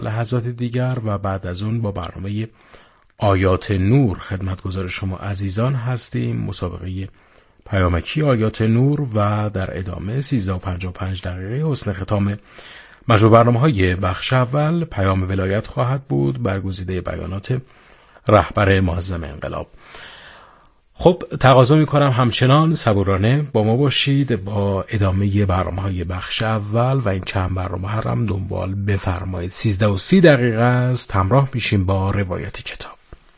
لحظات دیگر و بعد از اون با برنامه آیات نور خدمتگزار شما عزیزان هستیم. مسابقه پیامکی آیات نور و در ادامه 13:55 حسن ختام مجموع برنامه‌های بخش اول پیام ولایت خواهد بود، برگزیده بیانات رهبر معظم انقلاب. خب تقاضا می‌کنم همچنان صبورانه با ما باشید با ادامه برنامه‌های بخش اول و این چند برنامه هم دنبال بفرمایید. 13:30 است. همراه میشیم با روایت کتاب.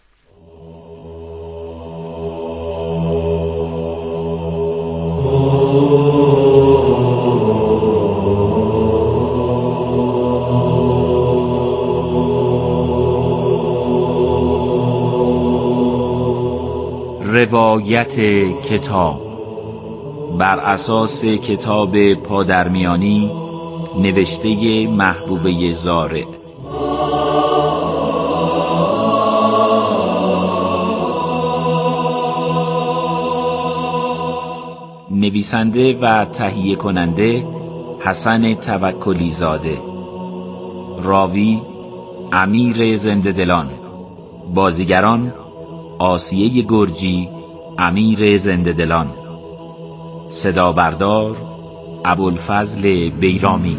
روایت کتاب بر اساس کتاب پادرمیانی نوشته محبوبه زارع. نویسنده و تهیه کننده حسن توکلی زاده. راوی امیر زنده دلان. بازیگران آسیه گرجی، امیر زنده دلان. صدا بردار ابوالفضل بیرامی.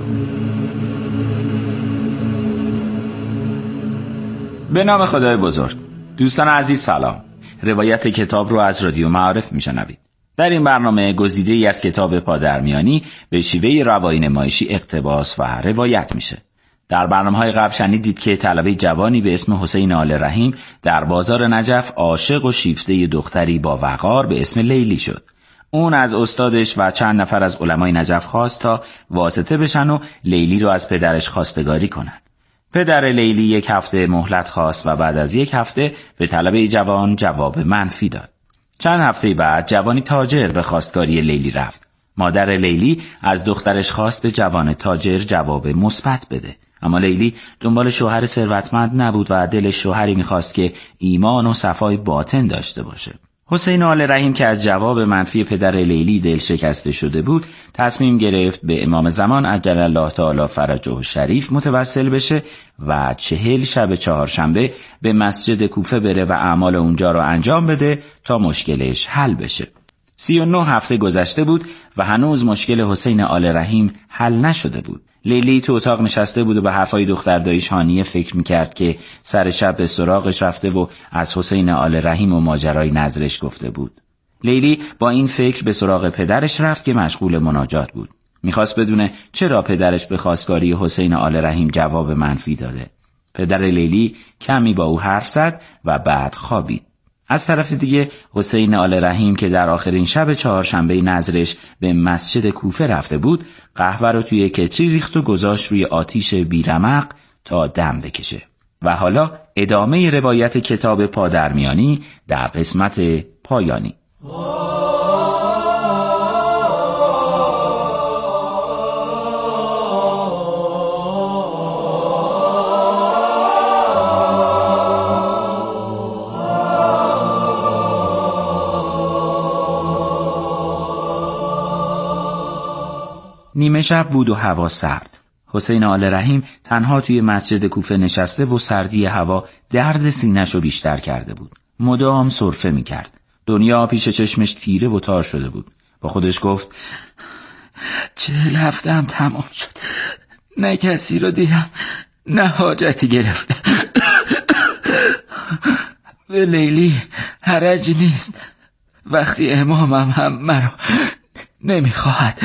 به نام خدای بزرگ. دوستان عزیز سلام. روایت کتاب رو از رادیو معارف میشنوید. در این برنامه گزیده‌ای از کتاب پادرمیانی به شیوه روایی نمایشی اقتباس و روایت میشه. در برنامه‌های قبل شنیدید که طلبه جوانی به اسم حسین آل رحیم در بازار نجف عاشق و شیفته دختری با وقار به اسم لیلی شد. اون از استادش و چند نفر از علمای نجف خواست تا واسطه بشن و لیلی رو از پدرش خواستگاری کنن. پدر لیلی 1 هفته مهلت خواست و بعد از 1 هفته به طلبه جوان جواب منفی داد. چند هفته بعد جوانی تاجر به خواستگاری لیلی رفت. مادر لیلی از دخترش خواست به جوان تاجر جواب مثبت بده. اما لیلی دنبال شوهر ثروتمند نبود و دلش شوهری می‌خواست که ایمان و صفای باطن داشته باشه. حسین آل رحیم که از جواب منفی پدر لیلی دل شکسته شده بود، تصمیم گرفت به امام زمان عجل الله تعالی فرجه شریف متوسل بشه و 40 شب چهارشنبه به مسجد کوفه بره و اعمال اونجا رو انجام بده تا مشکلش حل بشه. 39 هفته گذشته بود و هنوز مشکل حسین آل رحیم حل نشده بود. لیلی تو اتاق نشسته بود و به حرفای دختر داییش هانیه فکر میکرد که سر شب به سراغش رفته و از حسین آل رحیم و ماجرای نظرش گفته بود. لیلی با این فکر به سراغ پدرش رفت که مشغول مناجات بود. میخواست بدونه چرا پدرش به خواستگاری حسین آل رحیم جواب منفی داده. پدر لیلی کمی با او حرف زد و بعد خوابید. از طرف دیگه حسین آل رحیم که در آخرین شب چهارشنبه نظرش به مسجد کوفه رفته بود، قهوه رو توی کتری ریخت و گذاشت روی آتیش بیرمق تا دم بکشه. و حالا ادامه روایت کتاب پادرمیانی در قسمت پایانی. نیمه شب بود و هوا سرد. حسین آل رحیم تنها توی مسجد کوفه نشسته و سردی هوا درد سینه‌شو بیشتر کرده بود. مدام سرفه می‌کرد. دنیا پیش چشمش تیره و تار شده بود. با خودش گفت 40 هفته‌ام تمام شد. نه کسی رو دیدم، نه حاجتی گرفتم. به لیلی حرجی نیست وقتی امامم هم مرا نمیخواهد.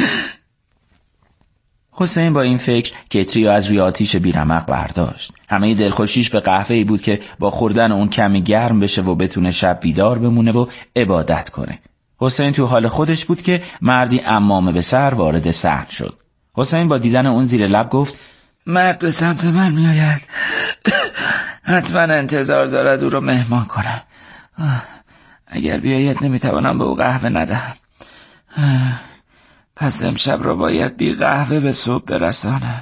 حسین با این فکر کتری از روی آتیش بیرمق برداشت. همه دلخوشیش به قهوه‌ای بود که با خوردن اون کمی گرم بشه و بتونه شب بیدار بمونه و عبادت کنه. حسین تو حال خودش بود که مردی عمامه به سر وارد صحن شد. حسین با دیدن اون زیر لب گفت مرد به سمت من میآید. حتما انتظار دارد او رو مهمان کنم. اگر بیاید نمیتوانم به او قهوه ندهم. پس امشب را باید بی قهوه به صبح برسانم.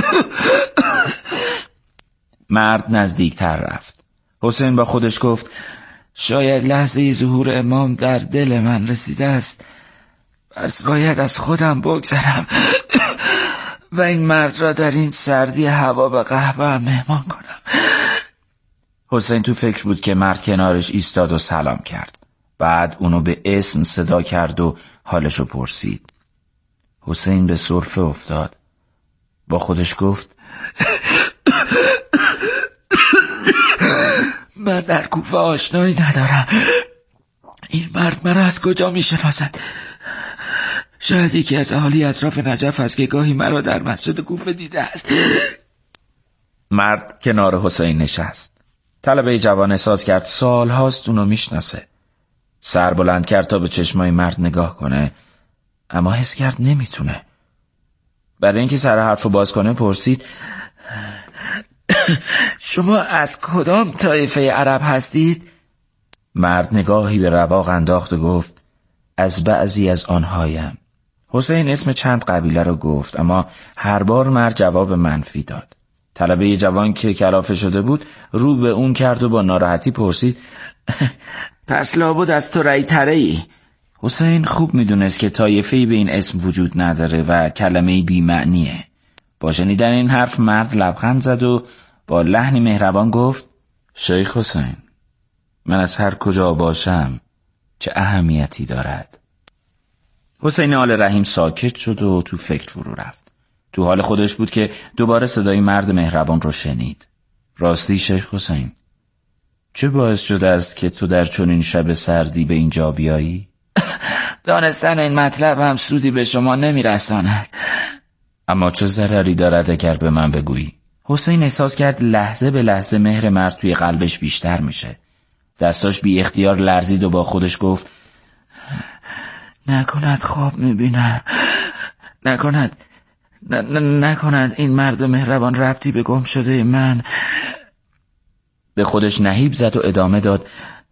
مرد نزدیکتر رفت. حسین با خودش گفت شاید لحظه ظهور امام در دل من رسیده است. پس باید از خودم بگذرم و این مرد را در این سردی هوا به قهوه مهمان کنم. حسین تو فکر بود که مرد کنارش ایستاد و سلام کرد. بعد اونو به اسم صدا کرد و حالشو پرسید. حسین به سرفه افتاد. با خودش گفت من در کوفه آشنایی ندارم. این مرد مرا از کجا می شناسد؟ شاید یکی از اهالی اطراف نجف است که گاهی مرا در مسجد کوفه دیده است. مرد کنار حسین نشست. طلبه جوان احساس کرد سال هاست اونو میشناسه. سر بلند کرد تا به چشمای مرد نگاه کنه، اما حس کرد نمیتونه. برای اینکه سر حرفو باز کنه پرسید شما از کدام طایفه عرب هستید؟ مرد نگاهی به رواق انداخت و گفت از بعضی از آنهایم. حسین اسم چند قبیله رو گفت، اما هر بار مرد جواب منفی داد. طلبه جوان که کلافه شده بود رو به اون کرد و با ناراحتی پرسید پس لابد از تو رأی‌تره‌ای؟ حسین خوب میدونست که طایفه‌ای به این اسم وجود نداره و کلمه‌ای بی‌معنیه. با شنیدن این حرف مرد لبخند زد و با لحنی مهربان گفت شیخ حسین، من از هر کجا باشم چه اهمیتی دارد؟ حسین آل رحیم ساکت شد و تو فکر فرو رفت. تو حال خودش بود که دوباره صدای مرد مهربان رو شنید. راستی شیخ حسین، چه باعث شده است که تو در چنین شب سردی به اینجا بیایی؟ دانستن این مطلب هم سودی به شما نمیرساند. اما چه ضرری دارد اگر به من بگویی؟ حسین احساس کرد لحظه به لحظه مهر مرد توی قلبش بیشتر میشه. دستاش بی اختیار لرزید و با خودش گفت نکند خواب میبینم، نکند این مرد مهربان ربطی به گم شده من. به خودش نهیب زد و ادامه داد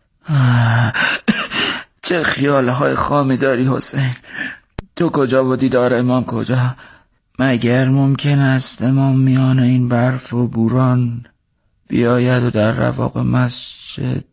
چه خیالهای خامی داری حسین؟ تو کجا و دیدار امام کجا؟ مگر ممکن است امام میان این برف و بوران بیاید و در رواق مسجد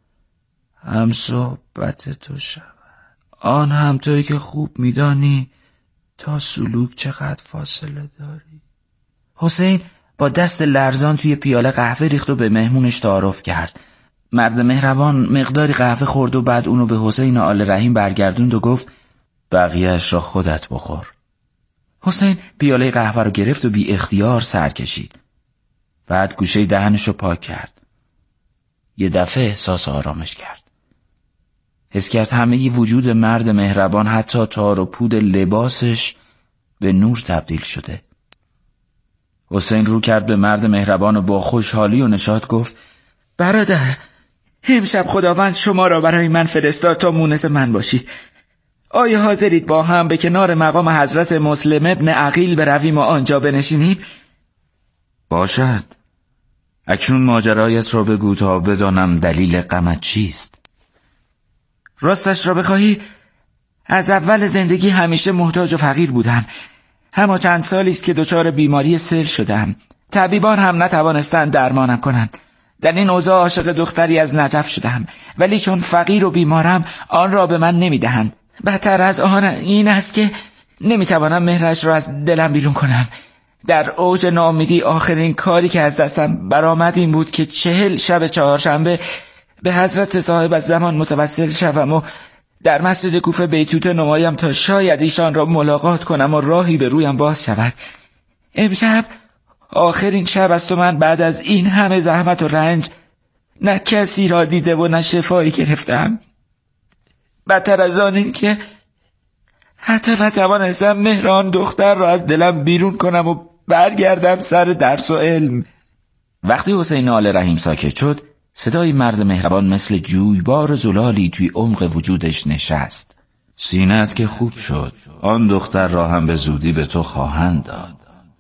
هم صحبت تو شود؟ آن هم تویی که خوب میدانی تا سلوک چقدر فاصله داری. حسین با دست لرزان توی پیاله قهوه ریخت و به مهمونش تعارف کرد. مرد مهربان مقداری قهوه خورد و بعد اونو به حسین آل رحیم برگردوند و گفت بقیه‌اش را خودت بخور. حسین پیاله قهوه رو گرفت و بی اختیار سر کشید. بعد گوشه دهنش رو پاک کرد. یه دفعه احساس آرامش کرد. حس کرد همه وجود مرد مهربان حتی تار و پود لباسش به نور تبدیل شده. حسین رو کرد به مرد مهربان و با خوشحالی و نشاط گفت برادر، امشب خداوند شما را برای من فرستاد تا مونس من باشید. آیا حاضرید با هم به کنار مقام حضرت مسلم ابن عقیل برویم و آنجا بنشینیم؟ باشد. اکنون ماجرایت را بگو تا بدانم دلیل غمت چیست. راستش را بخواهی از اول زندگی همیشه محتاج و فقیر بودم. اما چند سالی است که دچار بیماری سل شدم. طبیبان هم نتوانستند درمانم کنند. در این اوضاع عاشق دختری از نجف شدم، ولی چون فقیر و بیمارم آن را به من نمیدهند. بدتر از آن این است که نمیتوانم مهرش را از دلم بیرون کنم. در اوج ناامیدی آخرین کاری که از دستم برآمد این بود که 40 شب چهارشنبه به حضرت صاحب الزمان متوسل شوم و در مسجد کوفه بیتوته نمایم تا شاید ایشان را ملاقات کنم و راهی به رویم باز شود. امشب آخرین شب است و من بعد از این همه زحمت و رنج نه کسی را دیده و نه شفایی گرفتم. بدتر از آن این که حتی نتوانستم مهر آن دختر را از دلم بیرون کنم و برگردم سر درس و علم. وقتی حسین آل رحیم ساکت شد، صدای مرد مهربان مثل جویبار زلالی توی عمق وجودش نشست. سینه‌ات که خوب شد، آن دختر را هم به زودی به تو خواهند داد.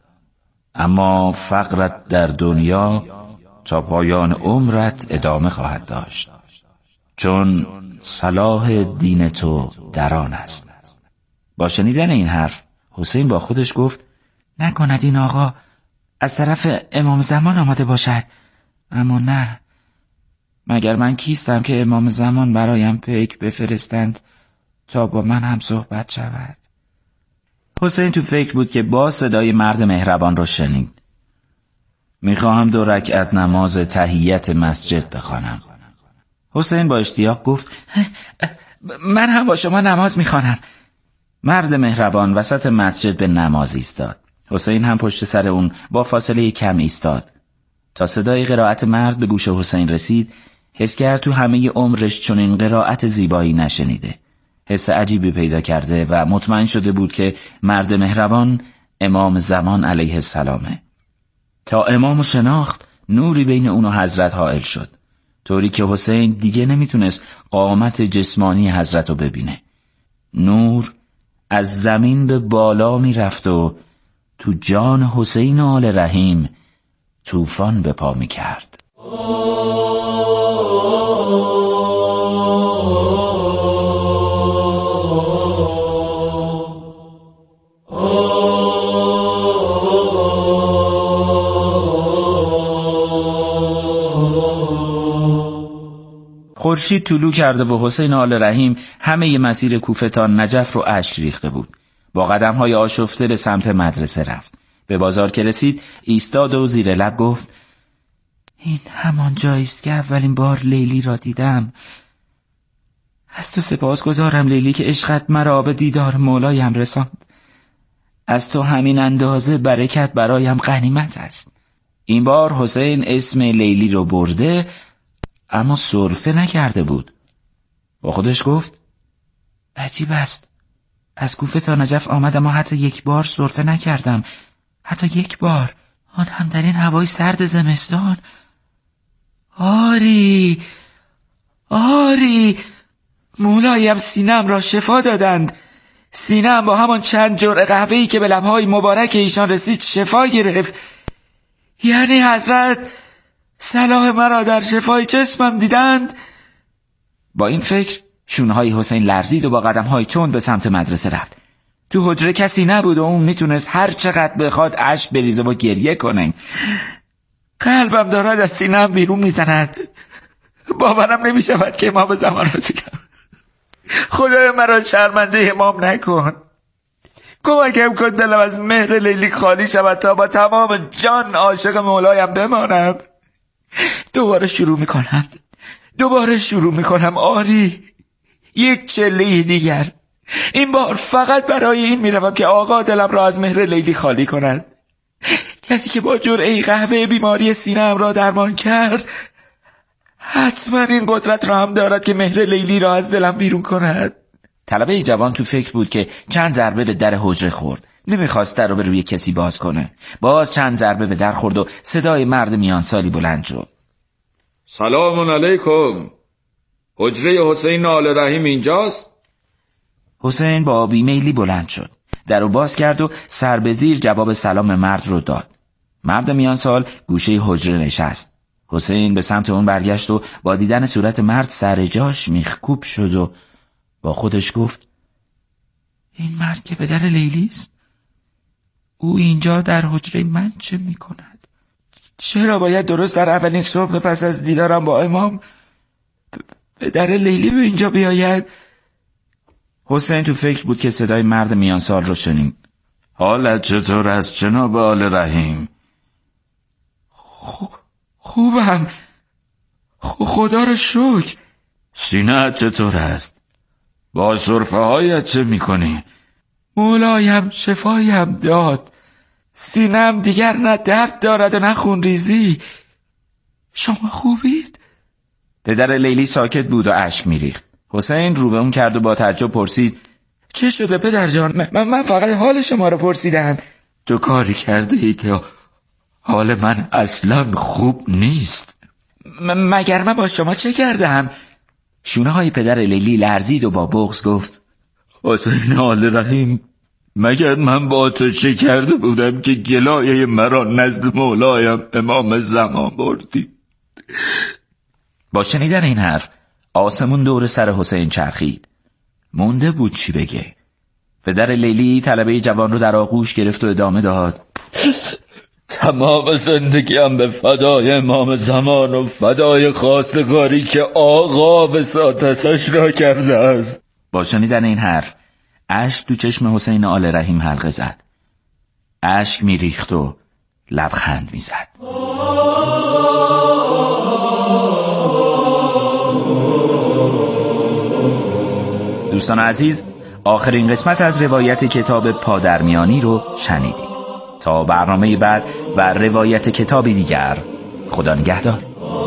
اما فقرت در دنیا تا پایان عمرت ادامه خواهد داشت، چون صلاح دین تو در آن است. با شنیدن این حرف حسین با خودش گفت نکند این آقا از طرف امام زمان آمده باشد. اما نه، مگر من کیستم که امام زمان برایم پیک بفرستند تا با من هم صحبت شود؟ حسین تو فکر بود که با صدای مرد مهربان رو شنید. میخواهم 2 رکعت نماز تحیت مسجد بخوانم. حسین با اشتیاق گفت من هم با شما نماز میخوانم. مرد مهربان وسط مسجد به نماز ایستاد. حسین هم پشت سر اون با فاصله کم ایستاد. تا صدای قرائت مرد به گوش حسین رسید، حس کرد تو همه عمرش چنین قرائت زیبایی نشنیده. حس عجیبی پیدا کرده و مطمئن شده بود که مرد مهربان امام زمان علیه السلامه. تا امامو شناخت، نوری بین اون و حضرت حائل شد، طوری که حسین دیگه نمیتونست قامت جسمانی حضرت رو ببینه. نور از زمین به بالا میرفت و تو جان حسین آل رحیم طوفان به پا میکرد. خورشید طلوع کرده و حسین آل رحیم همه مسیر کوفه تا نجف رو اشک ریخته بود. با قدم‌های آشفته به سمت مدرسه رفت. به بازار که رسید ایستاد و زیر لب گفت این همان جاییست که اولین بار لیلی را دیدم. از تو سپاسگزارم لیلی که عشقت مرا به دیدار مولایم رساند. از تو همین اندازه برکت برایم غنیمت است. این بار حسین اسم لیلی رو برده اما سرفه نکرده بود. با خودش گفت عجیب است، از کوفه تا نجف آمدم و حتی 1 بار سرفه نکردم، حتی 1 بار، آن هم در این هوای سرد زمستان. آری مولایم سینه‌ام را شفا دادند. سینه‌ام با همان چند جرعه قهوه‌ای که به لب‌های مبارک ایشان رسید شفا گرفت. یعنی حضرت صلاح مرا در شفای جسمم دیدند. با این فکر شونه‌های حسین لرزید و با قدم‌های تند به سمت مدرسه رفت. تو حجره کسی نبود و اون میتونست هر چقدر بخواد اشک بریزه و گریه کنه. قلبم دارد از سینه‌ام بیرون میزند. باورم نمیشود که امام زمان رو دیدم. خدای مرا شرمنده امام نکن. کمکم کن دلم از مهر لیلی خالی شود تا با تمام جان عاشق مولایم بمانم. دوباره شروع میکنم. آری 1 چله دیگر. این بار فقط برای این میروم که آقا دلم را از مهر لیلی خالی کند. کسی که با جرعه قهوه بیماری سینه‌ام را درمان کرد حتما این قدرت را هم دارد که مهر لیلی را از دلم بیرون کند. طلبه جوان تو فکر بود که چند ضربه به در حجره خورد. نمیخواست در رو به روی کسی باز کنه. باز چند ضربه به در خورد و صدای مرد میان سالی بلند شد. سلام علیکم. حجره حسین آل رحیم اینجاست؟ حسین با بیمیلی بلند شد. در رو باز کرد و سر به زیر جواب سلام مرد رو داد. مرد میان سال گوشه حجره نشست. حسین به سمت اون برگشت و با دیدن صورت مرد سر جاش میخکوب شد و با خودش گفت این مرد که پدر لیلی است؟ او اینجا در حجره من چه میکند؟ چرا باید درست در اولین صبح پس از دیدارم با امام پدر لیلی به اینجا بیاید؟ حسین تو فکر بود که صدای مرد میان سال رو شنید. حالت چطور است جناب آل رحیم؟ خوبم، خدا رو شکر. سینه‌ات چطور است؟ با سرفه هایت چه میکنی؟ مولایم شفایم داد. سینه‌ام دیگر نه درد دارد و نه خون ریزی. شما خوبید؟ پدر لیلی ساکت بود و اشک میریخت. حسین رو به اون کرد و با تعجب پرسید چه شده پدر جان؟ من فقط حال شما رو پرسیدم. تو کاری کرده ای که حال من اصلا خوب نیست. مگر من با شما چه کردم؟ شونه های پدر لیلی لرزید و با بغض گفت حسین آل رحیم، مگر من با تو چه کرده بودم که گلایه مرا نزد مولایم امام زمان بردی؟ با شنیدن این حرف آسمون دور سر حسین چرخید. مونده بود چی بگه. پدر لیلی طلبه جوان رو در آغوش گرفت و ادامه داد تمام زندگیم به فدای امام زمان و فدای خواستگاری که آقا وساطتش را کرده است. با شنیدن این حرف اشک تو چشم حسین آل رحیم حلقه زد. اشک میریخت و لبخند میزد. دوستان عزیز، آخرین قسمت از روایت کتاب پادرمیانی رو شنیدید. تا برنامه بعد و روایت کتابی دیگر، خدا نگهدار.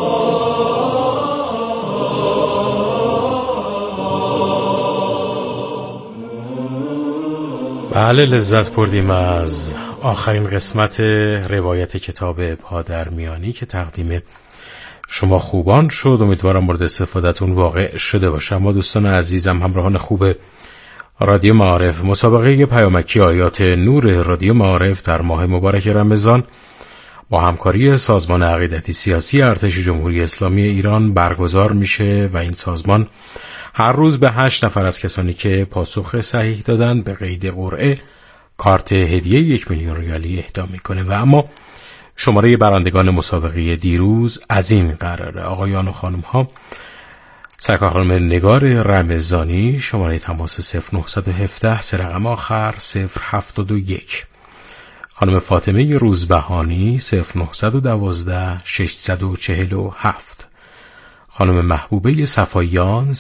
بله، لذت بردیم از آخرین قسمت روایت کتاب پادرمیانی که تقدیم شما خوبان شد. امیدوارم مورد استفادهتون واقع شده باشه. اما دوستان عزیزم، همراهان خوب رادیو معارف، مسابقه پیامکی آیات نور رادیو معارف در ماه مبارک رمضان با همکاری سازمان عقیدتی سیاسی ارتش جمهوری اسلامی ایران برگزار میشه و این سازمان هر روز به 8 نفر از کسانی که پاسخ صحیح دادن به قید قرعه کارت هدیه 1 میلیون ریالی اهدا میکنه. و اما شماره برندگان مسابقه دیروز از این قراره: آقایان و خانم ها، سرکار خانم نگار رمضانی، شماره تماس 0917 سه رقم آخر 071، خانم فاطمه روزبهانی 0912 647، خانم محبوبه صفایان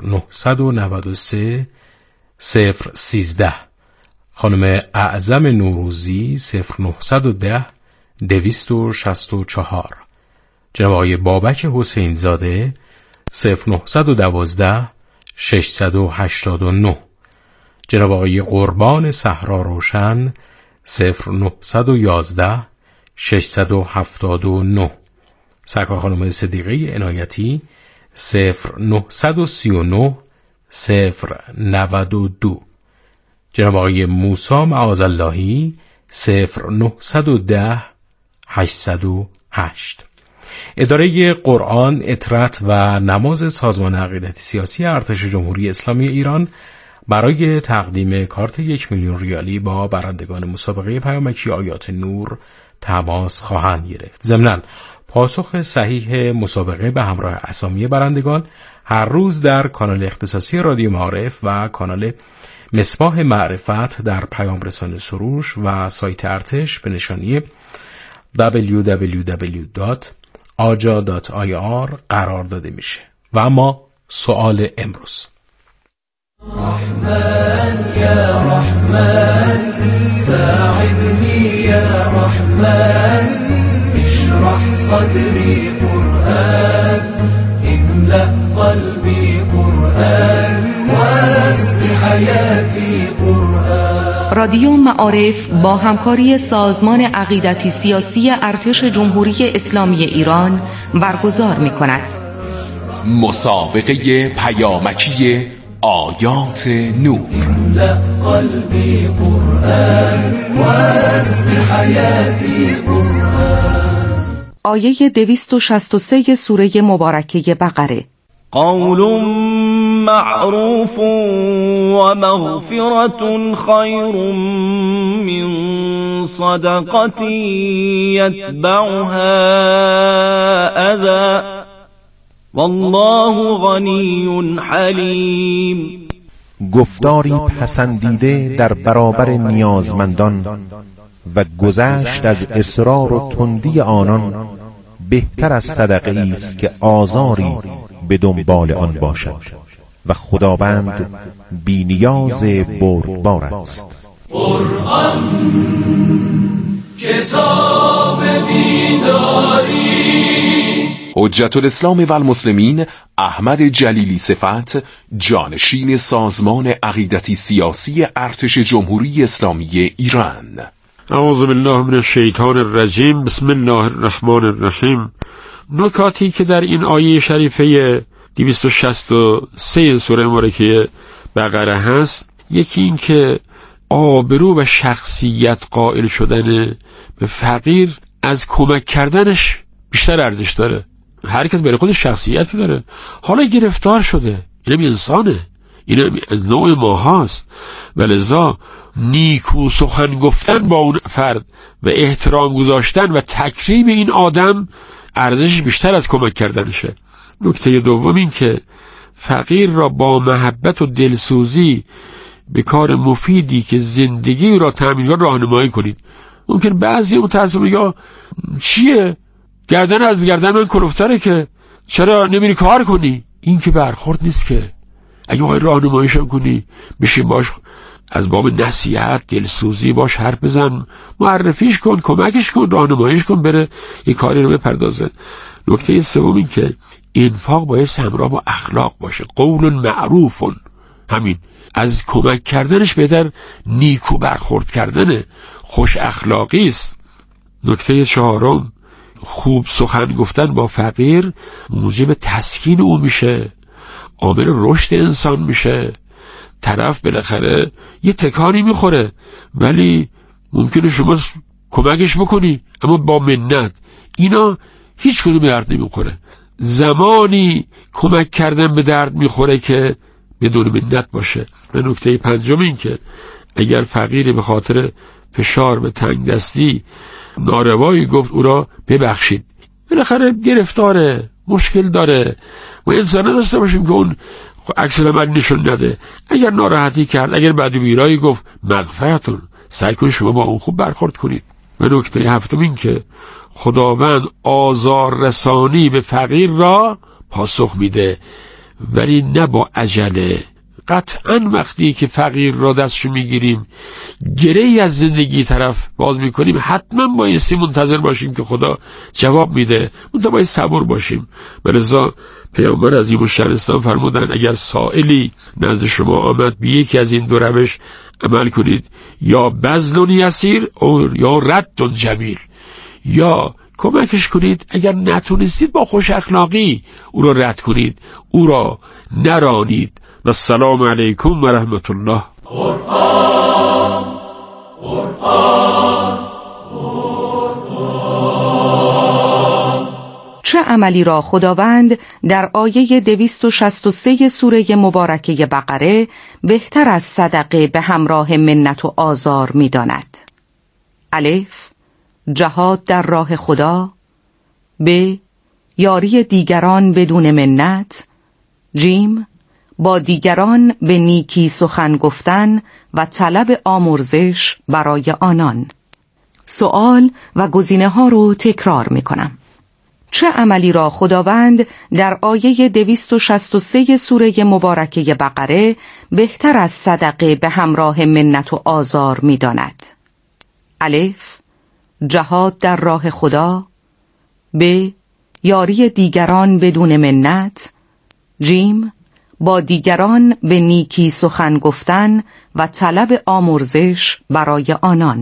0993 013، خانم اعظم نوروزی 0910 264، جناب آقای بابک حسین زاده 0912 689، جناب آقای قربان صحرا روشن 0911 679، سرکار خانم صدیقه عنایتی 0939 092، جناب آقای موسی معاذاللهی 0910 808. اداره قرآن، اطرت و نماز سازمان عقیدتی سیاسی ارتش جمهوری اسلامی ایران برای تقدیم کارت 1 میلیون ریالی با برندگان مسابقه پیامکی آیات نور تماس خواهند گرفت. ضمناً پاسخ صحیح مسابقه به همراه اسامی برندگان هر روز در کانال اختصاصی رادیو معارف و کانال مصباح معرفت در پیام رسان سروش و سایت ارتش به نشانی www.aja.ir قرار داده میشه. و اما سوال امروز: رحمن یا رحمن ساعدنی یا رحمن اشرح صدری قرآن املأ قلبی قرآن واسق حیاتی قرآن. رادیو معارف با همکاری سازمان عقیدتی سیاسی ارتش جمهوری اسلامی ایران برگزار می‌کند. مسابقه پیامکی آیات نور. قلبی قرآن واسق حیاتی قرآن. آیه 263 سوره مبارکه بقره: قول معروف و مغفرة خیر من صدقة یتبعها اذى والله غنی حلیم. گفتاری پسندیده در برابر نیازمندان و گذشت از اصرار و تندی آنان بهتر از صدقه است که آزاری به دنبال آن باشد و خداوند بی نیاز بردبار است. قرآن کتاب بیداری. حجت الاسلام و المسلمین احمد جلیلی صفت، جانشین سازمان عقیدتی سیاسی ارتش جمهوری اسلامی ایران. اعوذ بالله من الشیطان الرجیم. بسم الله الرحمن الرحیم. نکاتی که در این آیه شریفه 263 سوره مبارکه بقره هست، یکی این که آبرو و شخصیت قائل شدن به فقیر از کمک کردنش بیشتر ارزش داره. هر کس برای خودش شخصیتی داره. حالا گرفتار شده، اینم انسانه، اینم از نوع ما هاست، ولذا نیکو سخن گفتن با اون فرد و احترام گذاشتن و تکریم این آدم ارزشش بیشتر از کمک کردنشه. نکته دوم این که فقیر را با محبت و دلسوزی به کار مفیدی که زندگی را تأمین کنه راهنمایی کنید. ممکن بعضی متأسف میگه چیه؟ گردن از گردن من کلفتره که چرا نمیری کار کنی؟ این که برخورد نیست که. اگه میخوای راهنماییشون کنی بشین باش، از باب نصیحت دلسوزی باش حرف بزن، معرفیش کن، کمکش کن، راهنماییش کن بره یه کاری رو بپردازه. نکته سوم این که انفاق باید همراه با اخلاق باشه. قول معروف، همین از کمک کردنش بهتر نیکو برخورد کردنه، خوش اخلاقی است. نکته چهارم، خوب سخن گفتن با فقیر موجب تسکین او میشه، عامل رشد انسان میشه. طرف بالاخره یه تکانی میخوره ولی ممکنه شما کمکش بکنی اما با منت، اینا هیچ کدوم به درد نمیخوره. زمانی کمک کردن به درد میخوره که بدون منت باشه. و نکته پنجم این که اگر فقیر به خاطر فشار به تنگ دستی ناروایی گفت او را ببخشید، بالاخره گرفتاره، مشکل داره. ما انسان نداشته باشیم که اون عکس العمل نشون نده. اگر ناراحتی کرد، اگر بد و بیرایی گفت، مغفرتون، سعی کنید شما با اون خوب برخورد کنید. و نکته هفتم این که خداوند آزار رسانی به فقیر را پاسخ میده ولی نه با عجله. قطعاً وقتی که فقیر را دستشو میگیریم، گره‌ای از زندگی طرف باز میکنیم، حتما بایستی منتظر باشیم که خدا جواب میده، منتها باید صبور باشیم. ولذا پیامبر عظیم الشأن اسلام فرمودن اگر سائلی نزد شما آمد به یکی از این دو روش عمل کنید، یا بذل یسیر یا رد جمیل، یا کمکش کنید، اگر نتونستید با خوش اخلاقی او را رد کنید، او را نرانید. و السلام علیکم و رحمت الله. قرآن قرآن چه عملی را خداوند در آیه 263 سوره مبارکه بقره بهتر از صدقه به همراه منت و آزار می داند؟ الف، جهاد در راه خدا. ب، یاری دیگران بدون منت. جیم، با دیگران به نیکی سخن گفتن و طلب آمرزش برای آنان. سوال و گزینه ها رو تکرار می کنم. چه عملی را خداوند در آیه 263 سوره مبارکه بقره بهتر از صدقه به همراه منت و آزار می داند؟ الف، جهاد در راه خدا. ب، یاری دیگران بدون منت. جیم، با دیگران به نیکی سخن گفتن و طلب آمرزش برای آنان.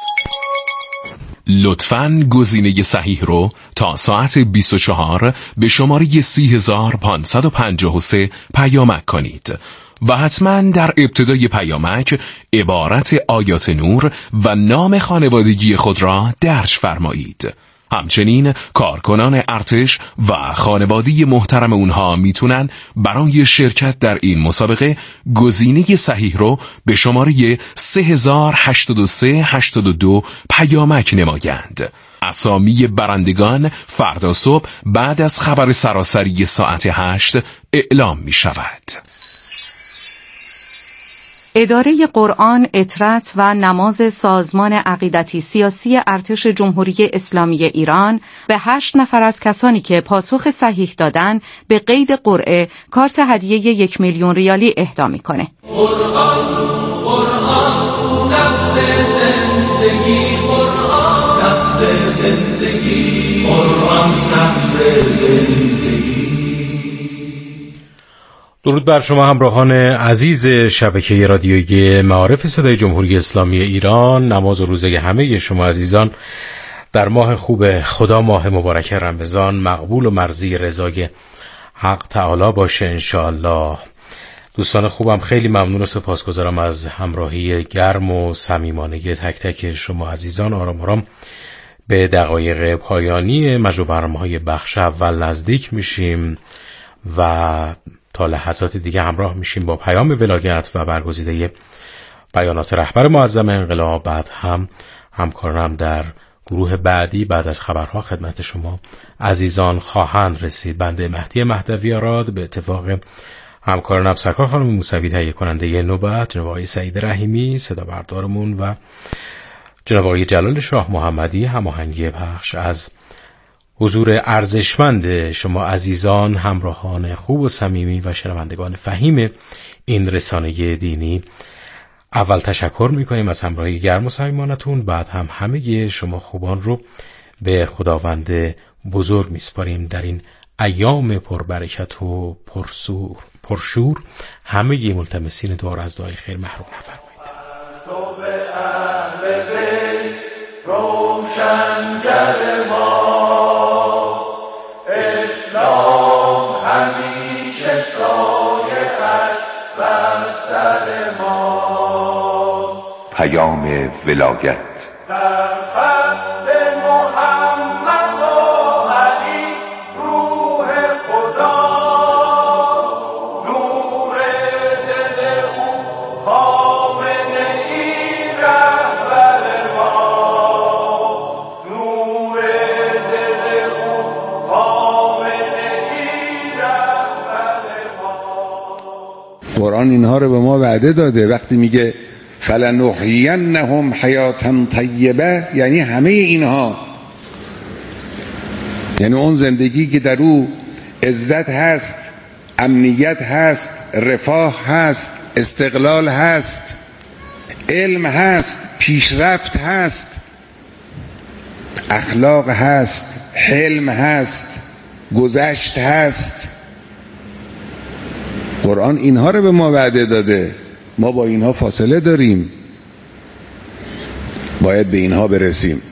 لطفاً گزینه صحیح رو تا ساعت 24 به شماره 30553 پیامک کنید و حتماً در ابتدای پیامک عبارت آیات نور و نام خانوادگی خود را درج فرمایید. همچنین کارکنان ارتش و خانواده محترم اونها میتونن برای شرکت در این مسابقه گزینه صحیح رو به شماره 308382 پیامک نمایند. اسامی برندگان فردا صبح بعد از خبر سراسری ساعت 8 اعلام می شود. اداره قرآن، اطرت و نماز سازمان عقیدتی سیاسی ارتش جمهوری اسلامی ایران به 8 نفر از کسانی که پاسخ صحیح دادن به قید قرعه کارت هدیه 1 میلیون ریالی اهدا میکنه. قرآن قرآن نبض زندگی، قرآن نبض زندگی، قرآن نبض زندگی. درود بر شما همراهان عزیز شبکه رادیویی معارف صدای جمهوری اسلامی ایران. نماز و روزه همه شما عزیزان در ماه خوب خدا، ماه مبارک رمضان، مقبول و مرضی رضای حق تعالی باشه انشاءالله. دوستان خوبم، خیلی ممنون و سپاسگزارم از همراهی گرم و صمیمانه تک تک شما عزیزان. آرام آرام به دقایق پایانی مجموع برنامه‌های بخش اول نزدیک میشیم و تا لحظات دیگه همراه میشیم با پیام ولایت و برگزیده بیانات رهبر معظم انقلاب. بعد همکارانم در گروه بعدی بعد از خبرها خدمت شما عزیزان خواهند رسید. بنده مهدی مهدوی آراد به اتفاق همکارانم افسرکار خانم موسوی، تهیه کننده نوبت جناب آقای سعید رحیمی، صدا بردارمون و جناب آقای جلال شاه محمدی هماهنگی پخش. از حضور ارزشمند شما عزیزان، همراهان خوب و صمیمی و شنوندگان فهیم این رسانه دینی اول تشکر میکنیم از همراهی گرم و صمیمانتون، بعد هم همه شما خوبان رو به خداوند بزرگ میسپاریم. در این ایام پربرکت و پرشور همه ملتمسین دعا از دعای خیر محروم نفرمایید. تو به اهل بیت روشنگر ماست، اسلام همیشه سایه‌اش بر سر ماست. پیام ولایت در خط محمد و علی روح خدا، نور دل او خامنه ای رهبر ماست، نور دل او خامنه ای رهبر ماست. قرآن اینها رو به ما وعده داده وقتی میگه فلنحیینهم حیاتا طیبه، یعنی همه اینها، یعنی اون زندگی که در او عزت هست، امنیت هست، رفاه هست، استقلال هست، علم هست، پیشرفت هست، اخلاق هست، حلم هست، گذشت هست. قرآن اینها رو به ما وعده داده. ما با اینها فاصله داریم، باید به اینها برسیم.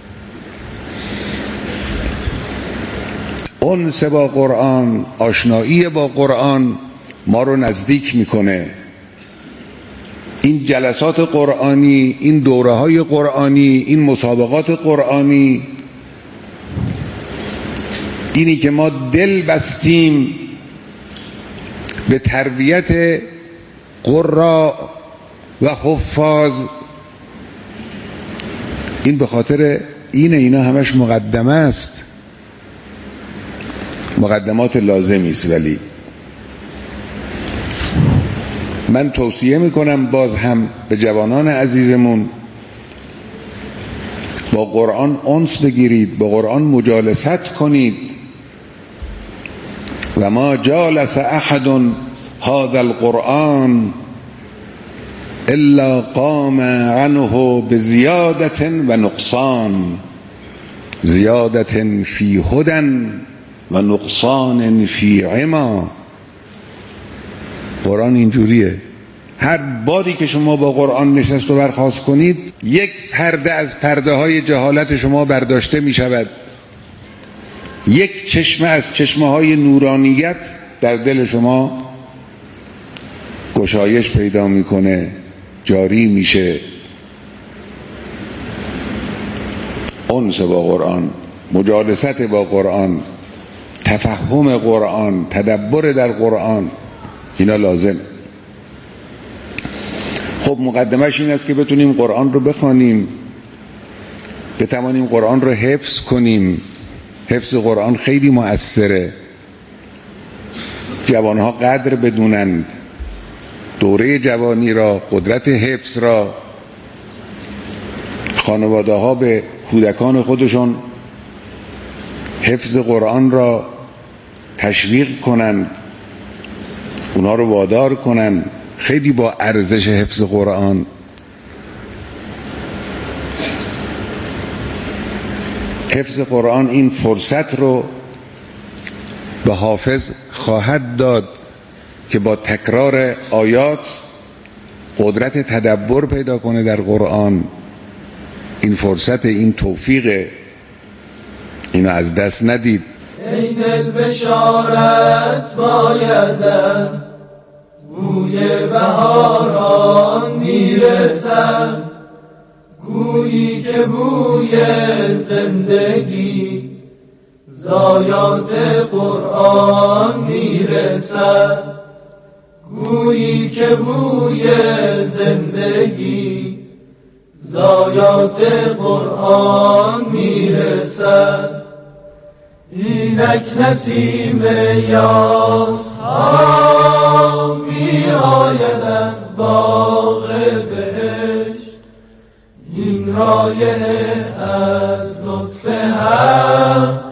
انس با قرآن، آشنایی با قرآن ما رو نزدیک میکنه. این جلسات قرآنی، این دوره های قرآنی، این مسابقات قرآنی، اینی که ما دل بستیم به تربیت قراء و حفاظ، این به خاطر اینا همش مقدمه است، مقدمات لازمی است. ولی من توصیه میکنم باز هم به جوانان عزیزمون با قرآن انس بگیرید، با قرآن مجالست کنید. و ما جالس احد هذا القرآن الا قام عنه بزیادة و نقصان، زیادة فی هدى و نقصان فی عما. قرآن اینجوریه، هر باری که شما با قرآن نشست و برخاست کنید، یک پرده از پرده های جهالت شما برداشته می شود، یک چشمه از چشمه های نورانیت در دل شما گشایش پیدا میکنه، جاری میشه. انس با قرآن، مجالست با قرآن، تفهم قرآن، تدبر در قرآن، اینا لازم. خب مقدمش این است که بتونیم قرآن رو بخوانیم، بتوانیم قرآن رو حفظ کنیم. حفظ قرآن خیلی مؤثره. جوانها قدر بدونند دوره جوانی را، قدرت حفظ را. خانواده ها به کودکان خودشون حفظ قرآن را تشویق کنند، اونها رو وادار کنند. خیلی با ارزش حفظ قرآن. حفظ قرآن این فرصت رو به حافظ خواهد داد که با تکرار آیات قدرت تدبر پیدا کنه در قرآن. این فرصت، این توفیق، اینو از دست ندید. ای دل بشارت بایدم، بوی بهاران میرسد، گویی که بوی زندگی زایات قرآن میرسد، گویی که بوی زندگی زایات قرآن میرسد. اینک نسیم یاس آید از باغ بهشت، این رایحه از لطف حق